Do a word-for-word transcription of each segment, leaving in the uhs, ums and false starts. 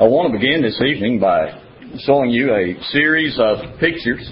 I want to begin this evening by showing you a series of pictures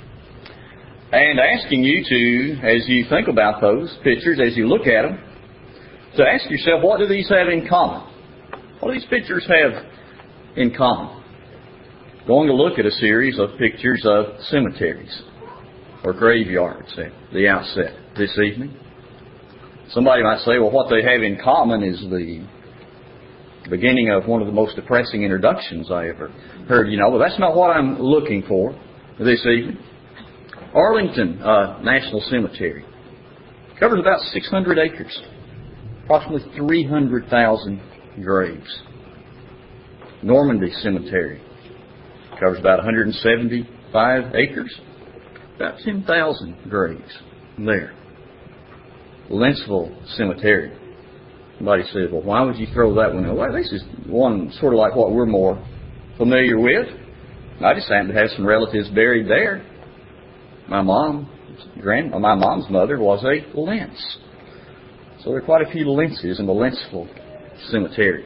and asking you to, as you think about those pictures, as you look at them, to ask yourself, what do these have in common? What do these pictures have in common? Going to look at a series of pictures of cemeteries or graveyards at the outset this evening. Somebody might say, well, what they have in common is the beginning of one of the most depressing introductions I ever heard. You know, but that's not what I'm looking for this evening. Arlington uh, National Cemetery covers about six hundred acres, approximately three hundred thousand graves. Normandy Cemetery covers about one hundred seventy-five acres, about ten thousand graves there. Lentzville Cemetery. Somebody says, well, why would you throw that one in? Well, this is one sort of like what we're more familiar with. I just happen to have some relatives buried there. My mom, grand, my mom's mother was a Lentz. So there are quite a few Lentzes in the Lentzville Cemetery.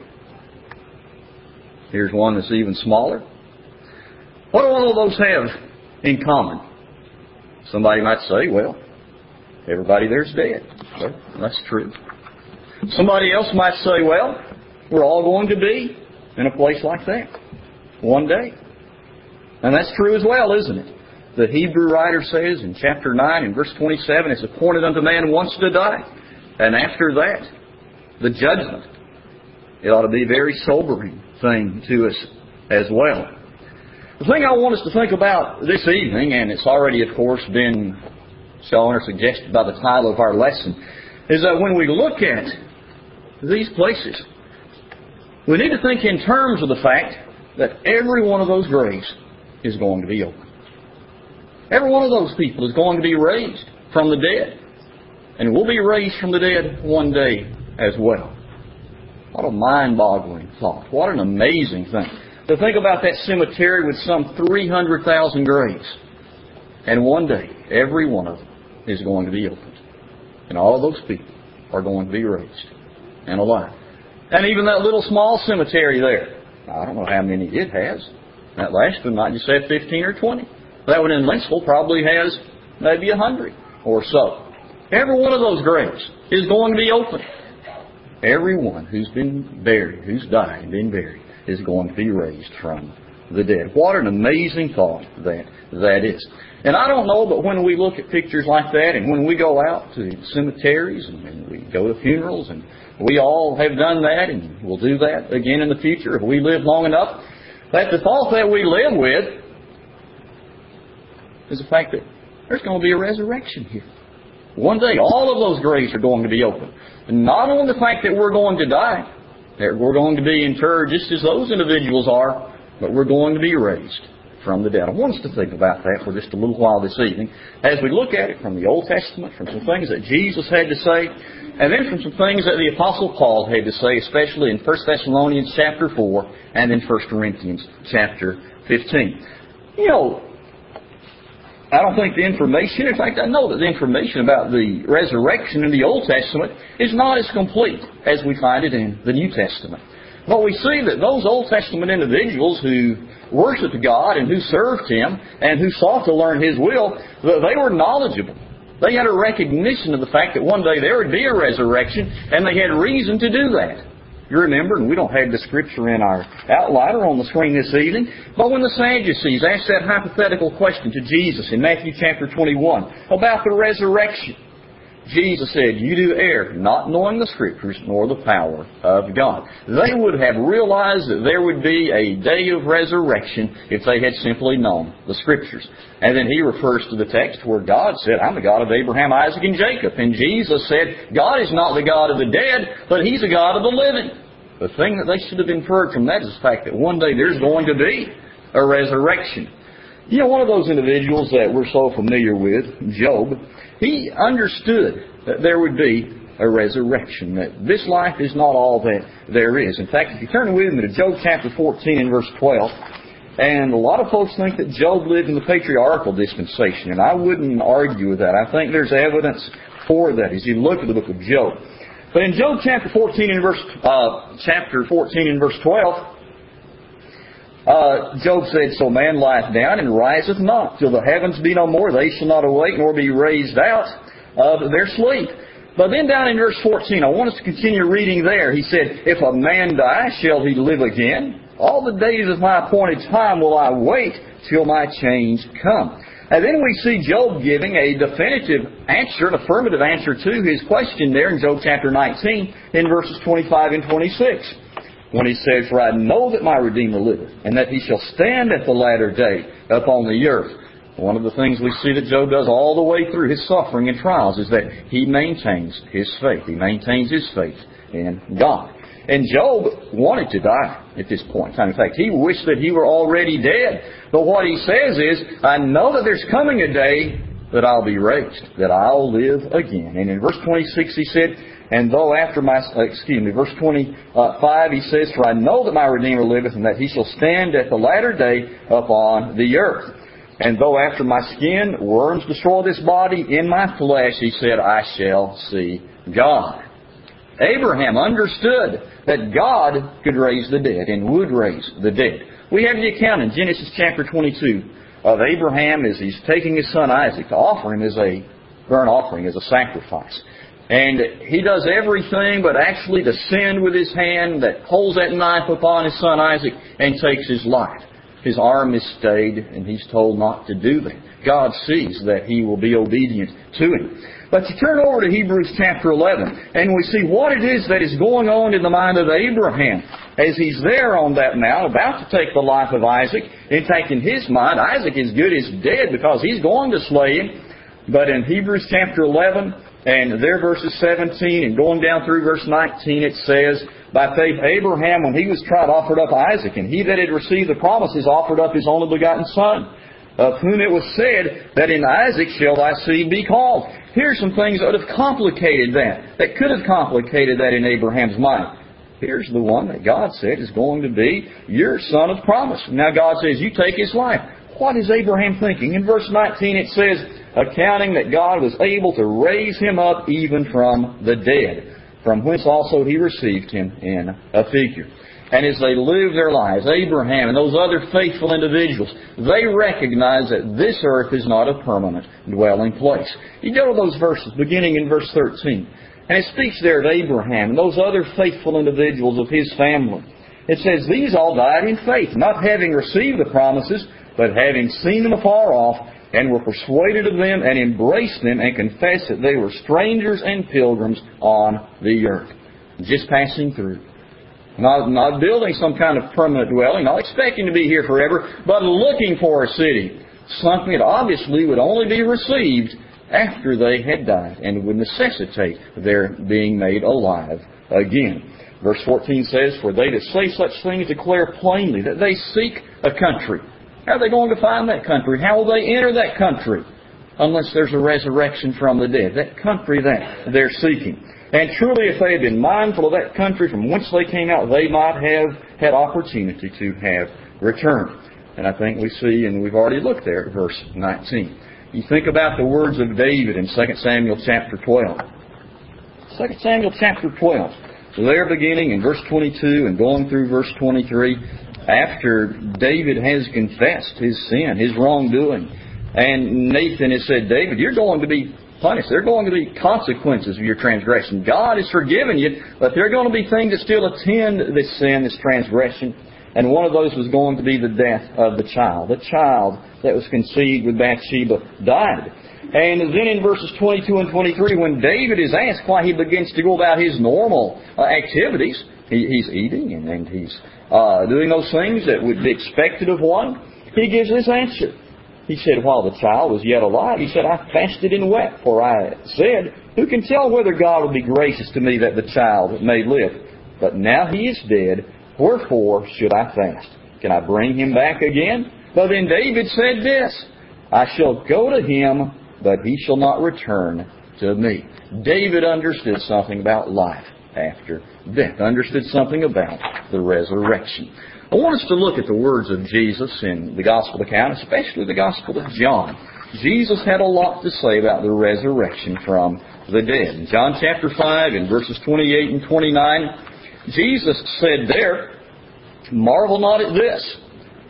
Here's one that's even smaller. What do all of those have in common? Somebody might say, well, everybody there's dead. Well, that's true. Somebody else might say, well, we're all going to be in a place like that one day. And that's true as well, isn't it? The Hebrew writer says in chapter nine and verse twenty-seven, it's appointed unto man once to die. And after that, the judgment. It ought to be a very sobering thing to us as well. The thing I want us to think about this evening, and it's already, of course, been shown or suggested by the title of our lesson, is that when we look at these places, we need to think in terms of the fact that every one of those graves is going to be open. Every one of those people is going to be raised from the dead. And will be raised from the dead one day as well. What a mind-boggling thought. What an amazing thing. To think about that cemetery with some three hundred thousand graves. And one day, every one of them is going to be opened. And all of those people are going to be raised and alive. And even that little small cemetery there, I don't know how many it has. That last one might just have fifteen or twenty. That one in Lentzville probably has maybe a hundred or so. Every one of those graves is going to be open. Everyone who's been buried, who's died and been buried, is going to be raised from the dead. What an amazing thought that that is. And I don't know, but when we look at pictures like that, and when we go out to cemeteries, and, and we go to funerals, and we all have done that, and we'll do that again in the future if we live long enough, that the thought that we live with is the fact that there's going to be a resurrection here. One day, all of those graves are going to be open. And not only the fact that we're going to die, that we're going to be interred just as those individuals are, but we're going to be raised from the dead. I want us to think about that for just a little while this evening as we look at it from the Old Testament, from some things that Jesus had to say, and then from some things that the Apostle Paul had to say, especially in First Thessalonians chapter four and in First Corinthians chapter fifteen. You know, I don't think the information, in fact, I know that the information about the resurrection in the Old Testament is not as complete as we find it in the New Testament. But we see that those Old Testament individuals who worshiped God and who served Him and who sought to learn His will, they were knowledgeable. They had a recognition of the fact that one day there would be a resurrection, and they had reason to do that. You remember, and we don't have the scripture in our outline or on the screen this evening, but when the Sadducees asked that hypothetical question to Jesus in Matthew chapter twenty-one about the resurrection, Jesus said, you do err, not knowing the Scriptures nor the power of God. They would have realized that there would be a day of resurrection if they had simply known the Scriptures. And then he refers to the text where God said, I'm the God of Abraham, Isaac, and Jacob. And Jesus said, God is not the God of the dead, but He's the God of the living. The thing that they should have inferred from that is the fact that one day there's going to be a resurrection. You know, one of those individuals that we're so familiar with, Job, he understood that there would be a resurrection, that this life is not all that there is. In fact, if you turn with me to Job chapter fourteen and verse twelve, and a lot of folks think that Job lived in the patriarchal dispensation, and I wouldn't argue with that. I think there's evidence for that as you look at the book of Job. But in Job chapter fourteen and verse uh, chapter fourteen and verse twelve, Uh, Job said, so man lieth down and riseth not, till the heavens be no more. They shall not awake, nor be raised out of their sleep. But then down in verse fourteen, I want us to continue reading there. He said, if a man die, shall he live again? All the days of my appointed time will I wait till my change come. And then we see Job giving a definitive answer, an affirmative answer to his question there in Job chapter nineteen, in verses twenty-five and twenty-six. When he said, for I know that my Redeemer liveth, and that he shall stand at the latter day upon the earth. One of the things we see that Job does all the way through his suffering and trials is that he maintains his faith. He maintains his faith in God. And Job wanted to die at this point in time. In fact, he wished that he were already dead. But what he says is, I know that there's coming a day that I'll be raised, that I'll live again. And in verse twenty-six he said, and though after my, excuse me, verse twenty-five he says, for I know that my Redeemer liveth, and that he shall stand at the latter day upon the earth. And though after my skin worms destroy this body, in my flesh, he said, I shall see God. Abraham understood that God could raise the dead and would raise the dead. We have the account in Genesis chapter twenty-two of Abraham as he's taking his son Isaac to offer him as a burnt offering, as a sacrifice. And he does everything but actually descend with his hand that holds that knife upon his son Isaac and takes his life. His arm is stayed, and he's told not to do that. God sees that he will be obedient to him. But you turn over to Hebrews chapter eleven, and we see what it is that is going on in the mind of Abraham. As he's there on that mount, about to take the life of Isaac, in fact, in his mind, Isaac is good as dead because he's going to slay him. But in Hebrews chapter eleven, and there verses seventeen, and going down through verse nineteen, it says, by faith Abraham, when he was tried, offered up Isaac, and he that had received the promises offered up his only begotten son, of whom it was said that in Isaac shall thy seed be called. Here's some things that would have complicated that, that could have complicated that in Abraham's mind. Here's the one that God said is going to be your son of promise. Now God says, you take his life. What is Abraham thinking? In verse nineteen it says, accounting that God was able to raise him up even from the dead, from whence also he received him in a figure. And as they live their lives, Abraham and those other faithful individuals, they recognize that this earth is not a permanent dwelling place. You go to those verses, beginning in verse thirteen, and it speaks there of Abraham and those other faithful individuals of his family. It says, these all died in faith, not having received the promises, but having seen them afar off, and were persuaded of them, and embraced them, and confessed that they were strangers and pilgrims on the earth. Just passing through. Not, not building some kind of permanent dwelling, not expecting to be here forever, but looking for a city. Something that obviously would only be received after they had died, and would necessitate their being made alive again. Verse fourteen says, for they that say such things declare plainly that they seek a country. How are they going to find that country? How will they enter that country? Unless there's a resurrection from the dead. That country that they're seeking. And truly, if they had been mindful of that country from whence they came out, they might have had opportunity to have returned. And I think we see, and we've already looked there at verse nineteen. You think about the words of David in Second Samuel chapter twelve. Second Samuel chapter twelve. There beginning in verse twenty-two and going through verse twenty-three, after David has confessed his sin, his wrongdoing, and Nathan has said, David, you're going to be punished. There are going to be consequences of your transgression. God has forgiven you, but there are going to be things that still attend this sin, this transgression. And one of those was going to be the death of the child. The child that was conceived with Bathsheba died. And then in verses twenty-two and twenty-three, when David is asked why he begins to go about his normal uh, activities, he, he's eating and, and he's uh, doing those things that would be expected of one, he gives this answer. He said, while the child was yet alive, he said, I fasted and wept, for I said, who can tell whether God will be gracious to me that the child may live? But now he is dead, wherefore should I fast? Can I bring him back again? But then David said this, I shall go to him, but he shall not return to me. David understood something about life after death, understood something about the resurrection. I want us to look at the words of Jesus in the Gospel account, especially the Gospel of John. Jesus had a lot to say about the resurrection from the dead. In John chapter five, in verses twenty-eight and twenty-nine, Jesus said there, marvel not at this,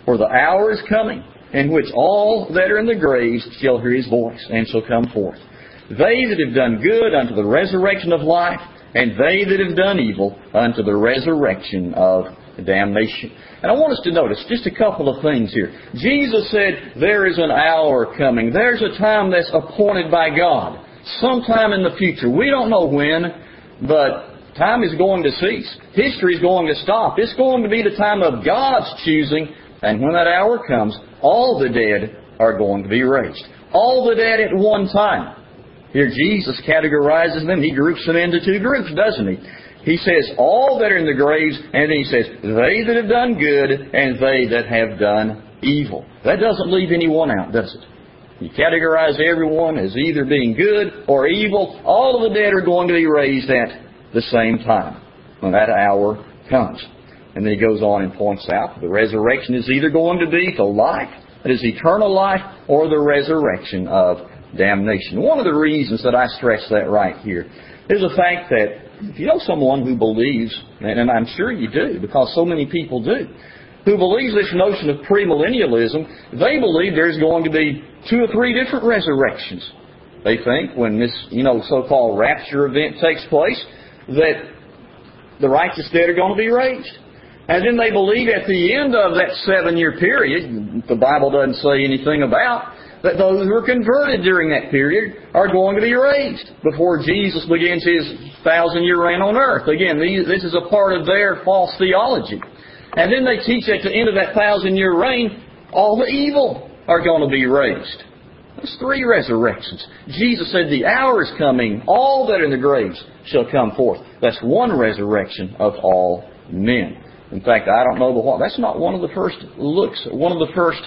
For the hour is coming, in which all that are in the graves shall hear His voice, and shall come forth. They that have done good unto the resurrection of life, and they that have done evil unto the resurrection of damnation. And I want us to notice just a couple of things here. Jesus said, there is an hour coming. There's a time that's appointed by God. Sometime in the future. We don't know when, but time is going to cease. History is going to stop. It's going to be the time of God's choosing. And when that hour comes, all the dead are going to be raised. All the dead at one time. Here Jesus categorizes them. He groups them into two groups, doesn't He? He says, all that are in the graves, and then He says, they that have done good, and they that have done evil. That doesn't leave anyone out, does it? You categorize everyone as either being good or evil. All of the dead are going to be raised at the same time when that hour comes. And then He goes on and points out the resurrection is either going to be to life, that is eternal life, or the resurrection of damnation. One of the reasons that I stress that right here is the fact that if you know someone who believes, and I'm sure you do, because so many people do, who believes this notion of premillennialism, they believe there's going to be two or three different resurrections. They think when this, you know, so-called rapture event takes place, that the righteous dead are going to be raised. And then they believe at the end of that seven-year period, the Bible doesn't say anything about, that those who are converted during that period are going to be raised before Jesus begins His thousand-year reign on earth. Again, these, this is a part of their false theology. And then they teach at the end of that thousand-year reign, all the evil are going to be raised. There's three resurrections. Jesus said, the hour is coming, all that are in the graves shall come forth. That's one resurrection of all men. In fact, I don't know the what. That's not one of the first looks, one of the first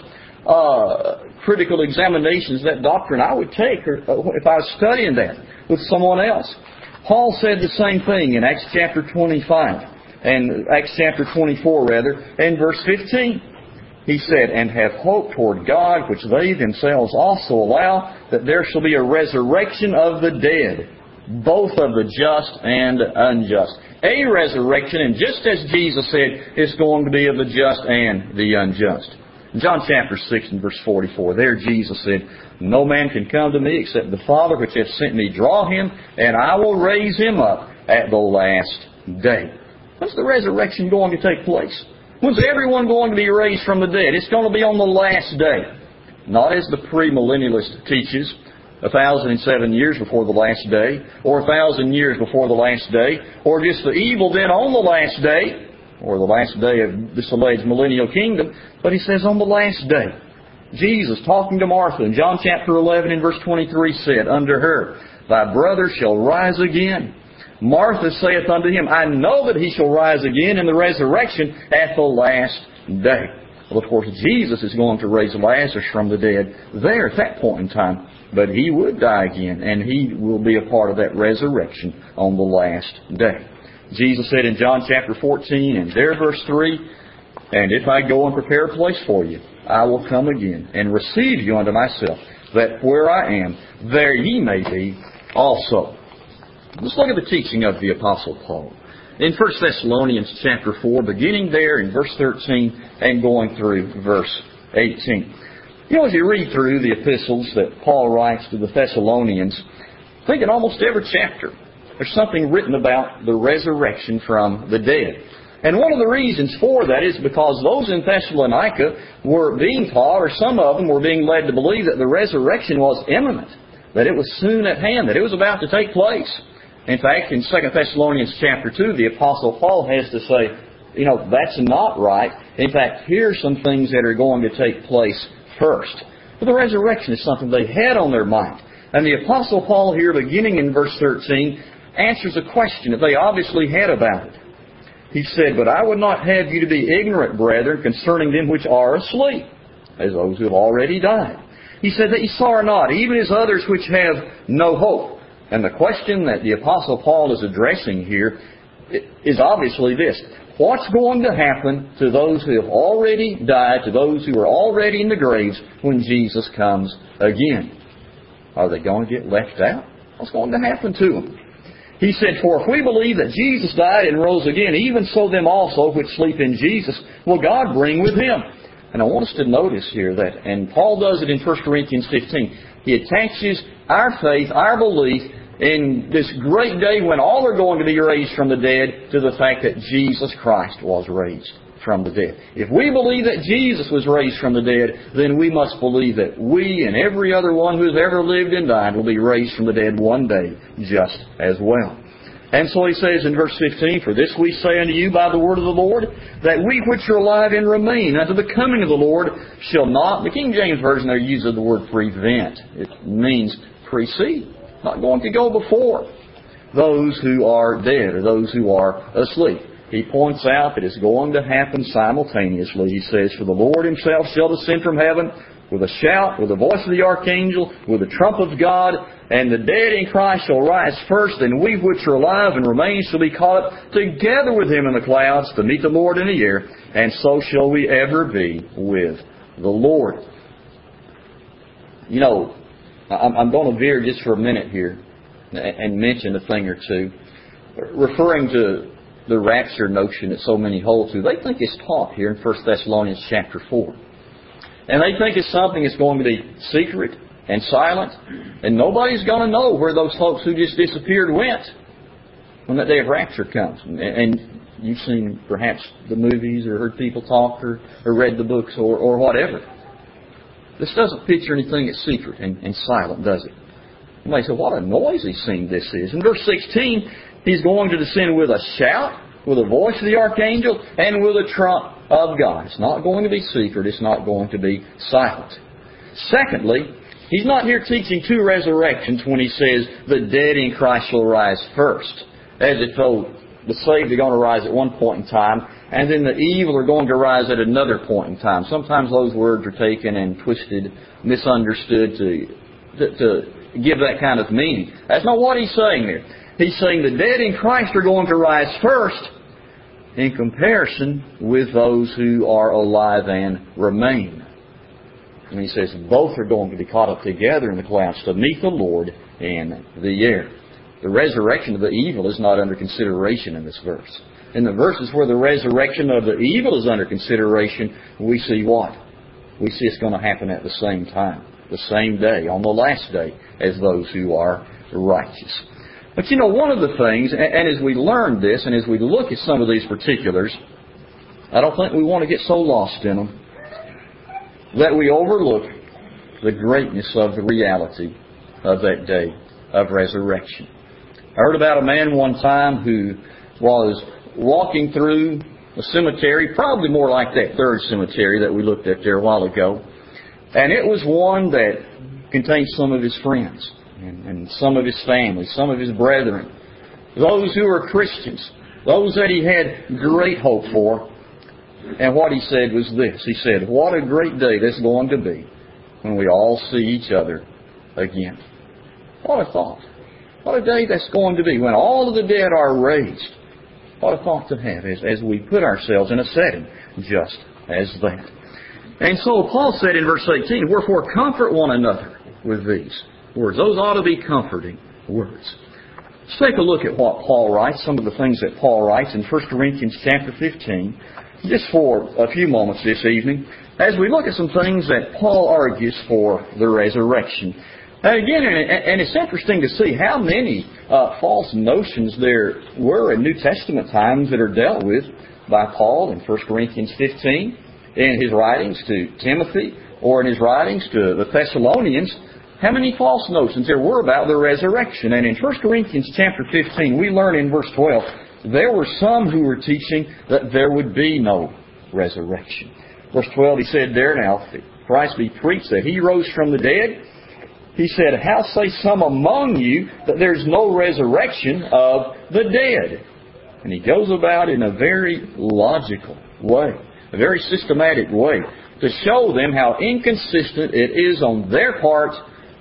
uh, critical examinations that doctrine I would take or, if I was studying that with someone else. Paul said the same thing in Acts chapter twenty-five, and Acts chapter twenty-four rather, and verse fifteen. He said, and have hope toward God, which they themselves also allow, that there shall be a resurrection of the dead, both of the just and unjust. A resurrection, and just as Jesus said, it's going to be of the just and the unjust. John chapter six and verse forty-four, there Jesus said, no man can come to me except the Father which hath sent me draw him, and I will raise him up at the last day. When's the resurrection going to take place? When's everyone going to be raised from the dead? It's going to be on the last day. Not as the premillennialist teaches, a thousand and seven years before the last day, or a thousand years before the last day, or just the evil then on the last day, or the last day of this alleged millennial kingdom, but he says on the last day. Jesus, talking to Martha in John chapter eleven and verse twenty-three, said unto her, thy brother shall rise again. Martha saith unto him, I know that he shall rise again in the resurrection at the last day. Well, of course, Jesus is going to raise Lazarus from the dead there at that point in time. But he would die again, and he will be a part of that resurrection on the last day. Jesus said in John chapter fourteen, and there verse three, and if I go and prepare a place for you, I will come again and receive you unto myself, that where I am, there ye may be also. Let's look at the teaching of the Apostle Paul. In First Thessalonians chapter four, beginning there in verse thirteen and going through verse eighteen. You know, as you read through the epistles that Paul writes to the Thessalonians, I think in almost every chapter there's something written about the resurrection from the dead. And one of the reasons for that is because those in Thessalonica were being taught, or some of them were being led to believe that the resurrection was imminent, that it was soon at hand, that it was about to take place. In fact, in Second Thessalonians chapter two, the Apostle Paul has to say, you know, that's not right. In fact, here's some things that are going to take place first. But the resurrection is something they had on their mind. And the Apostle Paul here, beginning in verse thirteen, answers a question that they obviously had about it. He said, but I would not have you to be ignorant, brethren, concerning them which are asleep, as those who have already died. He said that ye sorrow not, even as others which have no hope. And the question that the Apostle Paul is addressing here is obviously this. What's going to happen to those who have already died, to those who are already in the graves when Jesus comes again? Are they going to get left out? What's going to happen to them? He said, for if we believe that Jesus died and rose again, even so them also which sleep in Jesus will God bring with Him. And I want us to notice here that, and Paul does it in First Corinthians fifteen, he attaches our faith, our belief in this great day when all are going to be raised from the dead to the fact that Jesus Christ was raised from the dead. If we believe that Jesus was raised from the dead, then we must believe that we and every other one who has ever lived and died will be raised from the dead one day just as well. And so he says in verse fifteen, "For this we say unto you by the word of the Lord, that we which are alive and remain unto the coming of the Lord shall not," the King James Version there uses the word prevent. It means precede. Not going to go before those who are dead or those who are asleep. He points out that it's going to happen simultaneously. He says, "For the Lord Himself shall descend from heaven with a shout, with the voice of the archangel, with the trump of God, and the dead in Christ shall rise first, and we which are alive and remain shall be caught up together with Him in the clouds to meet the Lord in the air, and so shall we ever be with the Lord." You know, I'm going to veer just for a minute here and mention a thing or two. Referring to the rapture notion that so many hold to, they think it's taught here in First Thessalonians chapter four. And they think it's something that's going to be secret and silent, and nobody's going to know where those folks who just disappeared went when that day of rapture comes. And, and you've seen perhaps the movies or heard people talk or, or read the books or, or whatever. This doesn't picture anything that's secret and, and silent, does it? You may say, what a noisy scene this is. In verse sixteen, He's going to descend with a shout, with the voice of the archangel, and with a trump of God. It's not going to be secret. It's not going to be silent. Secondly, He's not here teaching two resurrections when He says the dead in Christ shall rise first. As if though the saved are going to rise at one point in time, and then the evil are going to rise at another point in time. Sometimes those words are taken and twisted, misunderstood to, to, to give that kind of meaning. That's not what He's saying there. He's saying the dead in Christ are going to rise first in comparison with those who are alive and remain. And He says both are going to be caught up together in the clouds to meet the Lord in the air. The resurrection of the evil is not under consideration in this verse. In the verses where the resurrection of the evil is under consideration, we see what? We see it's going to happen at the same time, the same day, on the last day, as those who are righteous. But you know, one of the things, and as we learn this, and as we look at some of these particulars, I don't think we want to get so lost in them that we overlook the greatness of the reality of that day of resurrection. I heard about a man one time who was walking through a cemetery, probably more like that third cemetery that we looked at there a while ago, and it was one that contained some of his friends and, and some of his family, some of his brethren, those who were Christians, those that he had great hope for. And what he said was this. He said, "What a great day that's going to be when we all see each other again." What a thought. What a day that's going to be when all of the dead are raised. What a thought to have as, as we put ourselves in a setting just as that. And so Paul said in verse eighteen, "Wherefore comfort one another with these words." Those ought to be comforting words. Let's take a look at what Paul writes, some of the things that Paul writes in First Corinthians chapter fifteen, just for a few moments this evening, as we look at some things that Paul argues for the resurrection. And again, and it's interesting to see how many uh, false notions there were in New Testament times that are dealt with by Paul in First Corinthians fifteen, in his writings to Timothy, or in his writings to the Thessalonians. How many false notions there were about the resurrection. And in First Corinthians chapter fifteen, we learn in verse twelve, there were some who were teaching that there would be no resurrection. Verse twelve, he said there, "Now, if Christ be preached that He rose from the dead," he said, "How say some among you that there's no resurrection of the dead?" And he goes about in a very logical way, a very systematic way, to show them how inconsistent it is on their part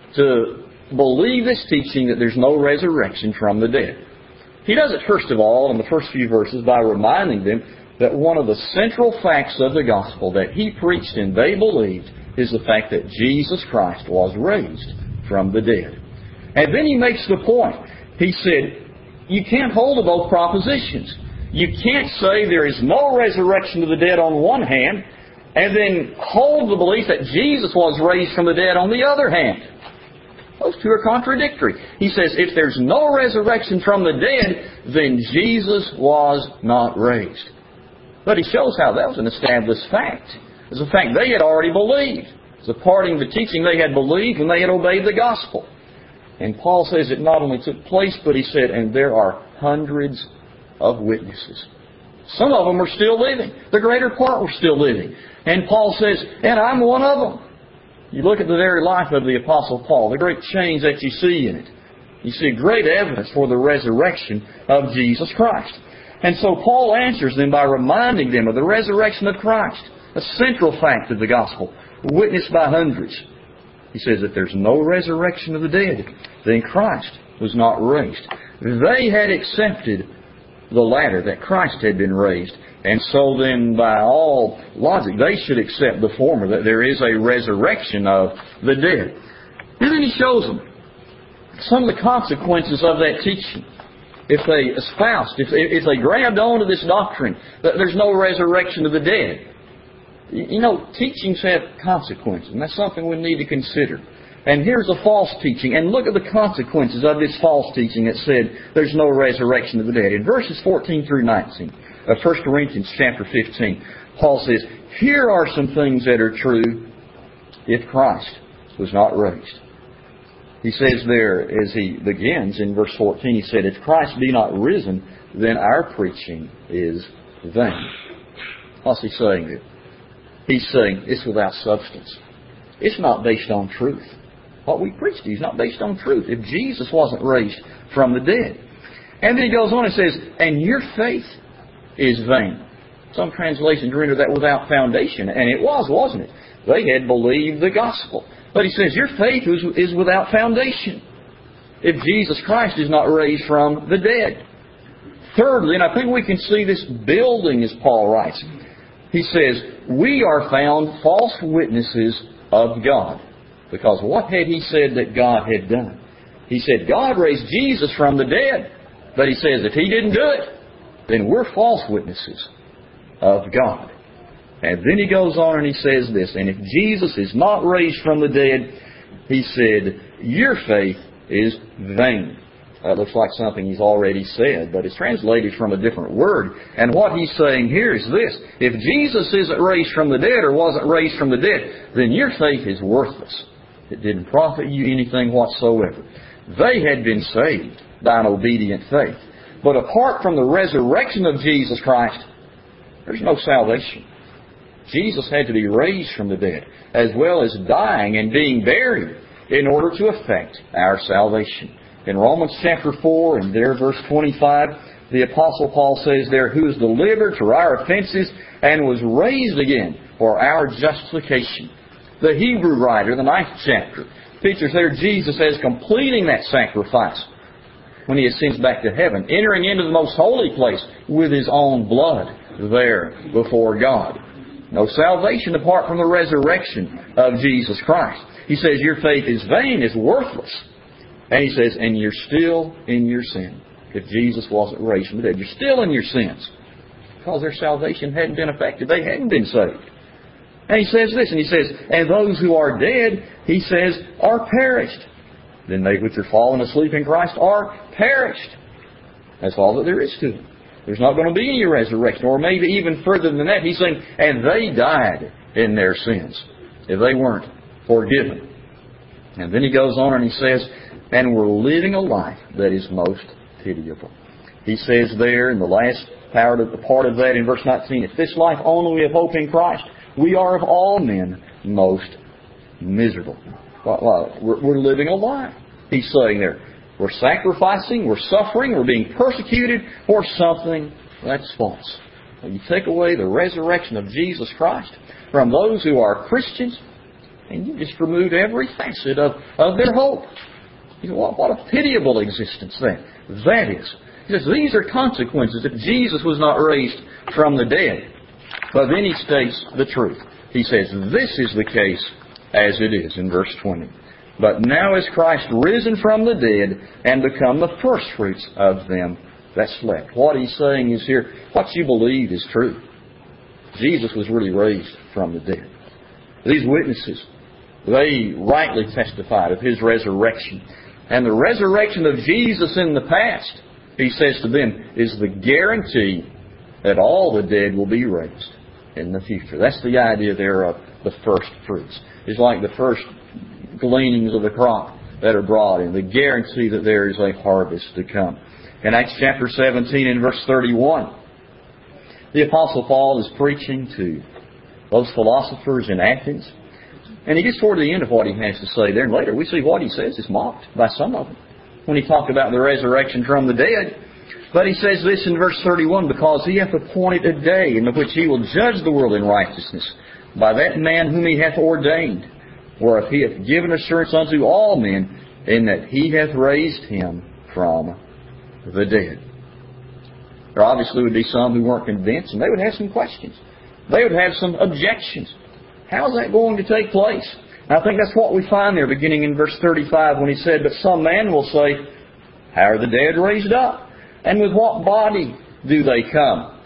to believe this teaching that there's no resurrection from the dead. He does it, first of all, in the first few verses by reminding them that one of the central facts of the gospel that he preached and they believed is the fact that Jesus Christ was raised from the dead. And then he makes the point. He said, you can't hold to both propositions. You can't say there is no resurrection of the dead on one hand and then hold the belief that Jesus was raised from the dead on the other hand. Those two are contradictory. He says, if there's no resurrection from the dead, then Jesus was not raised. But he shows how that was an established fact. It was a fact they had already believed. It was a part of the teaching they had believed when they had obeyed the gospel. And Paul says it not only took place, but he said, and there are hundreds of witnesses. Some of them are still living. The greater part were still living. And Paul says, and I'm one of them. You look at the very life of the Apostle Paul, the great change that you see in it. You see great evidence for the resurrection of Jesus Christ. And so Paul answers them by reminding them of the resurrection of Christ, a central fact of the gospel, witnessed by hundreds. He says that there's no resurrection of the dead, then Christ was not raised. They had accepted the latter, that Christ had been raised. And so then, by all logic, they should accept the former, that there is a resurrection of the dead. And then he shows them some of the consequences of that teaching. If they espoused, if, if they grabbed onto this doctrine that there's no resurrection of the dead. You know, teachings have consequences, and that's something we need to consider. And here's a false teaching, and look at the consequences of this false teaching that said there's no resurrection of the dead. In verses fourteen through nineteen of First Corinthians chapter fifteen, Paul says, here are some things that are true if Christ was not raised. He says there, as he begins in verse fourteen, he said, if Christ be not risen, then our preaching is vain. What's he saying there? He's saying it's without substance. It's not based on truth. What we preach to you is not based on truth. If Jesus wasn't raised from the dead. And then he goes on and says, and your faith is vain. Some translations render that without foundation. And it was, wasn't it? They had believed the gospel. But he says, your faith is, is without foundation if Jesus Christ is not raised from the dead. Thirdly, and I think we can see this building as Paul writes, he says, we are found false witnesses of God. Because what had he said that God had done? He said, God raised Jesus from the dead. But he says, if he didn't do it, then we're false witnesses of God. And then he goes on and he says this, and if Jesus is not raised from the dead, he said, your faith is vain. That looks like something he's already said, but it's translated from a different word. And what he's saying here is this, if Jesus isn't raised from the dead or wasn't raised from the dead, then your faith is worthless. It didn't profit you anything whatsoever. They had been saved by an obedient faith. But apart from the resurrection of Jesus Christ, there's no salvation. Jesus had to be raised from the dead, as well as dying and being buried in order to effect our salvation. In Romans chapter four and there verse twenty-five, the Apostle Paul says there, who is delivered for our offenses and was raised again for our justification. The Hebrew writer, the ninth chapter, pictures there Jesus as completing that sacrifice when He ascends back to heaven, entering into the most holy place with His own blood there before God. No salvation apart from the resurrection of Jesus Christ. He says your faith is vain, is worthless. And he says, and you're still in your sin. If Jesus wasn't raised from the dead, you're still in your sins. Because their salvation hadn't been effected. They hadn't been saved. And he says this, and he says, and those who are dead, he says, are perished. Then they which are fallen asleep in Christ are perished. That's all that there is to it. There's not going to be any resurrection. Or maybe even further than that, he's saying, and they died in their sins. If they weren't forgiven. And then he goes on and he says, and we're living a life that is most pitiable. He says there in the last part of, part of that in verse nineteen, if this life only we have hope in Christ, we are of all men most miserable. Well, we're, we're living a life. He's saying there, we're sacrificing, we're suffering, we're being persecuted for something that's false. When you take away the resurrection of Jesus Christ from those who are Christians, and you just remove every facet of, of their hope. You know, what, what a pitiable existence that, that is. He says these are consequences if Jesus was not raised from the dead. But then he states the truth. He says this is the case as it is in verse twenty. But now is Christ risen from the dead and become the firstfruits of them that slept. What he's saying is here, what you believe is true. Jesus was really raised from the dead. These witnesses, they rightly testified of His resurrection. And the resurrection of Jesus in the past, He says to them, is the guarantee that all the dead will be raised in the future. That's the idea there of the first fruits. It's like the first gleanings of the crop that are brought in, the guarantee that there is a harvest to come. In Acts chapter seventeen and verse thirty-one, the Apostle Paul is preaching to those philosophers in Athens. And he gets toward the end of what he has to say there. And later we see what he says is mocked by some of them when he talked about the resurrection from the dead. But he says this in verse thirty-one, because He hath appointed a day in which He will judge the world in righteousness by that man whom He hath ordained, whereof He hath given assurance unto all men, in that He hath raised Him from the dead. There obviously would be some who weren't convinced, and they would have some questions. They would have some objections. How is that going to take place? And I think that's what we find there beginning in verse thirty-five when he said, but some man will say, how are the dead raised up? And with what body do they come?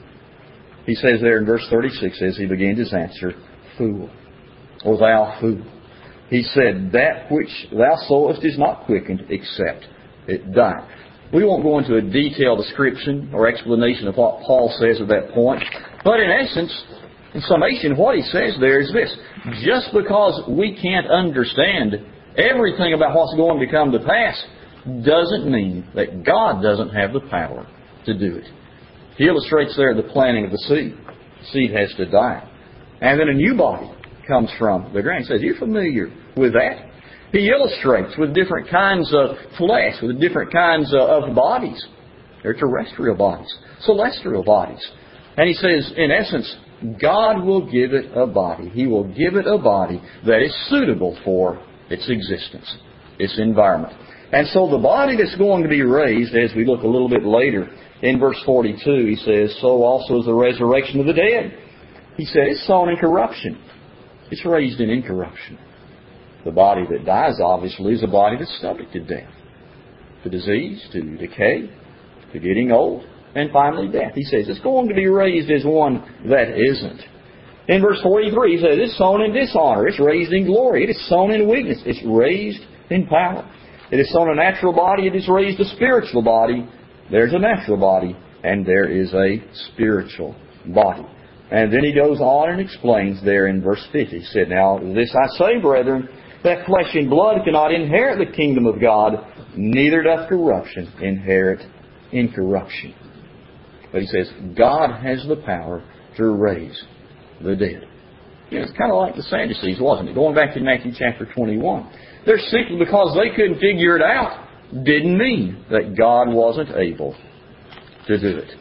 He says there in verse thirty-six, as he begins his answer, fool, or thou fool. He said, that which thou sowest is not quickened, except it die. We won't go into a detailed description or explanation of what Paul says at that point. But in essence, in summation, what he says there is this. Just because we can't understand everything about what's going to come to pass doesn't mean that God doesn't have the power to do it. He illustrates there the planting of the seed. The seed has to die. And then a new body comes from the ground. He says, you're familiar with that? He illustrates with different kinds of flesh, with different kinds of bodies. They're terrestrial bodies, celestial bodies. And he says, in essence, God will give it a body. He will give it a body that is suitable for its existence, its environment. And so the body that's going to be raised, as we look a little bit later, in verse forty-two, he says, so also is the resurrection of the dead. He said, it's sown in corruption. It's raised in incorruption. The body that dies, obviously, is a body that's subject to death, to disease, to decay, to getting old, and finally death. He says it's going to be raised as one that isn't. In verse forty-three, he says it's sown in dishonor. It's raised in glory. It is sown in weakness. It's raised in power. It is sown a natural body. It is raised a spiritual body. There's a natural body, and there is a spiritual body. And then he goes on and explains there in verse fifty. He said, now this I say, brethren, that flesh and blood cannot inherit the kingdom of God, neither doth corruption inherit incorruption. But he says, God has the power to raise the dead. You know, it's kind of like the Sadducees, wasn't it? Going back to Matthew chapter twenty-one. They're simply because they couldn't figure it out, didn't mean that God wasn't able to do it.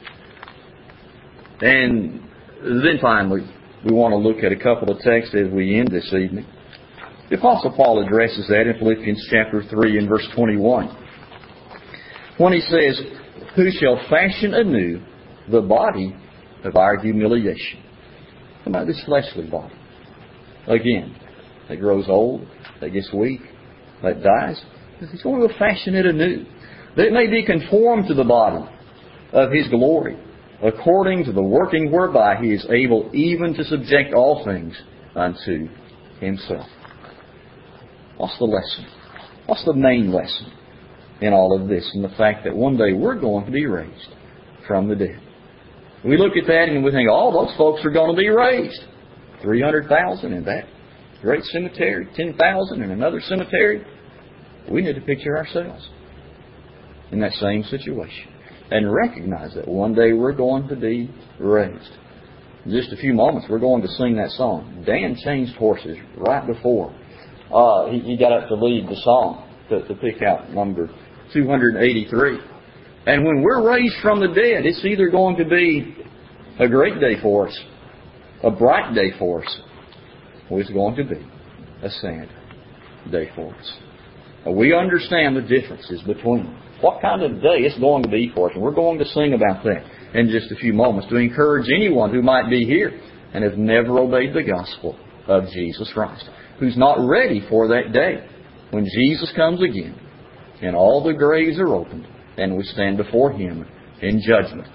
And then finally, we want to look at a couple of texts as we end this evening. The Apostle Paul addresses that in Philippians chapter three and verse twenty-one. When he says, who shall fashion anew the body of our humiliation? How about this fleshly body? Again, that grows old, that gets weak, that dies. He's going to fashion it anew. That it may be conformed to the body of His glory, according to the working whereby He is able even to subject all things unto Himself. What's the lesson? What's the main lesson in all of this? And the fact that one day we're going to be raised from the dead. We look at that and we think, oh, those folks are going to be raised. three hundred thousand in that great cemetery, ten thousand in another cemetery. We need to picture ourselves in that same situation and recognize that one day we're going to be raised. In just a few moments, we're going to sing that song. Dan changed horses right before uh, he, he got up to lead the song to, to pick out number two hundred eighty-three. And when we're raised from the dead, it's either going to be a great day for us, a bright day for us, or it's going to be a sad day for us. Now, we understand the differences between what kind of day it's going to be for us. And we're going to sing about that in just a few moments to encourage anyone who might be here and have never obeyed the gospel of Jesus Christ, who's not ready for that day when Jesus comes again and all the graves are opened and we stand before Him in judgment.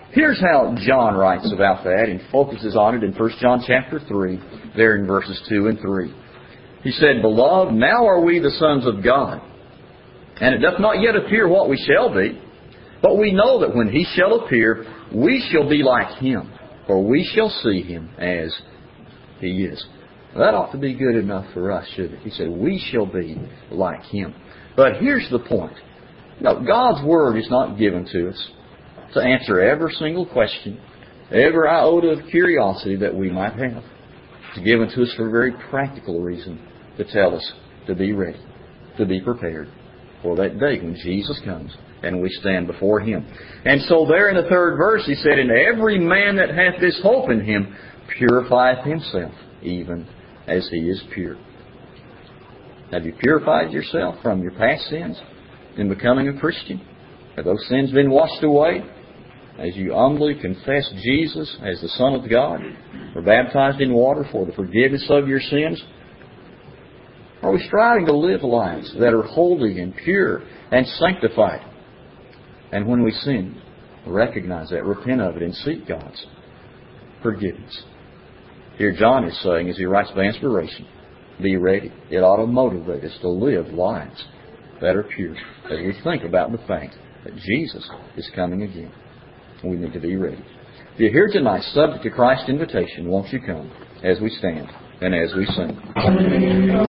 Here's how John writes about that and focuses on it in First John chapter three, there in verses two and three. He said, Beloved, now are we the sons of God, and it doth not yet appear what we shall be. But we know that when He shall appear, we shall be like Him, for we shall see Him as He is. Well, that ought to be good enough for us, shouldn't it? He said, we shall be like Him. But here's the point. No, God's Word is not given to us to answer every single question, every iota of curiosity that we might have. It's given to us for a very practical reason, to tell us to be ready, to be prepared for that day when Jesus comes and we stand before Him. And so there in the third verse He said, And every man that hath this hope in Him purifieth himself, even as he is pure. Have you purified yourself from your past sins in becoming a Christian? Have those sins been washed away as you humbly confess Jesus as the Son of God, or baptized in water for the forgiveness of your sins? Are we striving to live lives that are holy and pure and sanctified? And when we sin, recognize that, repent of it, and seek God's forgiveness. Here John is saying, as he writes by inspiration, be ready. It ought to motivate us to live lives that are pure as we think about the fact that Jesus is coming again. We need to be ready. If you're here tonight subject to Christ's invitation, won't you come as we stand and as we sing?